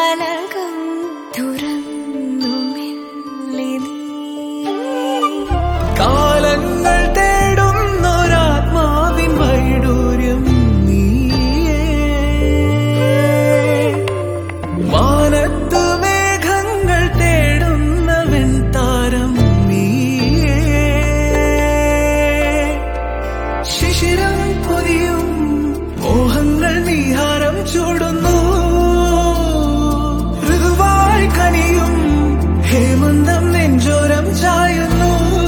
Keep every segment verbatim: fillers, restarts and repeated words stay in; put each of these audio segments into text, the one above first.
ജാലകം തുറന്നു മെല്ലെ നീ. കാലങ്ങൾ തേടുന്നൊരാത്മാവിൻ വൈഡൂര്യം നീയേ. വാനത്ത് മേഘങ്ങൾ തേടുന്ന വെൺതാരം നീയേ. ശിശിരം പൊതിയും മോഹങ്ങൾ നീഹാരം ചൂടുന്നു. ഋതുവായി കനിയും ഹേമന്തം നെഞ്ചോരം ചായുന്നു.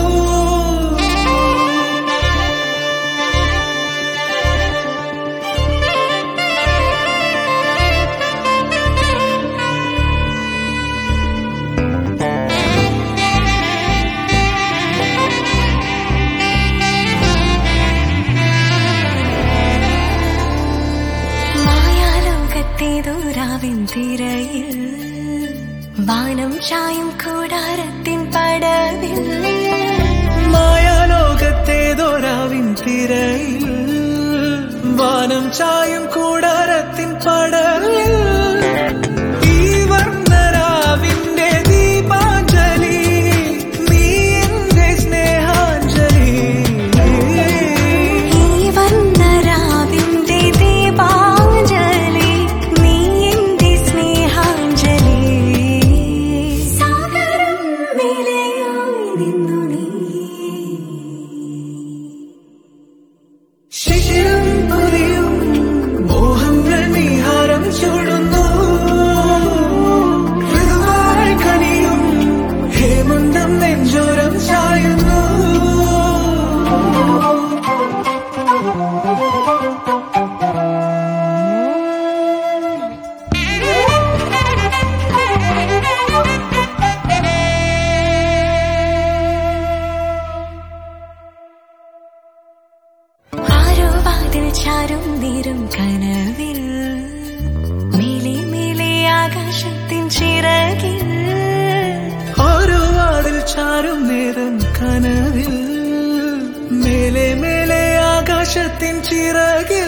മായാലോകത്തേതോരാവിൻ തിരയിൽ വാനം ചായും കൂടാരത്തിൻ പടവിൽ. മായാലോകത്തേതോരാവിൻ തിരയിൽ വാനം ചായും കൂടാരത്തിൻ പടവിൽ. ഈ വർണ്ണരാവിന്റെ ദീപാഞ്ജലി നീ എന്റെ സ്നേഹാഞ്ജലി. ഈ വർണ്ണരാവിന്റെ ദീപാഞ്ജലി നീ എന്റെ സ്നേഹാഞ്ജലി. സാഗരം മേലെയായി നിന്നു നീ. ശിശിരം പൊതിയും മോഹങ്ങൾ നീഹാരം ചൂടുന്നു. ഋതുവായി കനിയും ഹേമന്തം നെഞ്ചോരം ചായുന്നു. ആരോ വാതിൽ ചാരും നേരം കനവിൽ മേലെ മേലെ ആകാശത്തിൻ ചിറകിൽ. ഓരോ വാതിൽ ചാരും നേരം കനവിൽ മേലെ മേലെ ആകാശത്തിൻ ചിറകിൽ.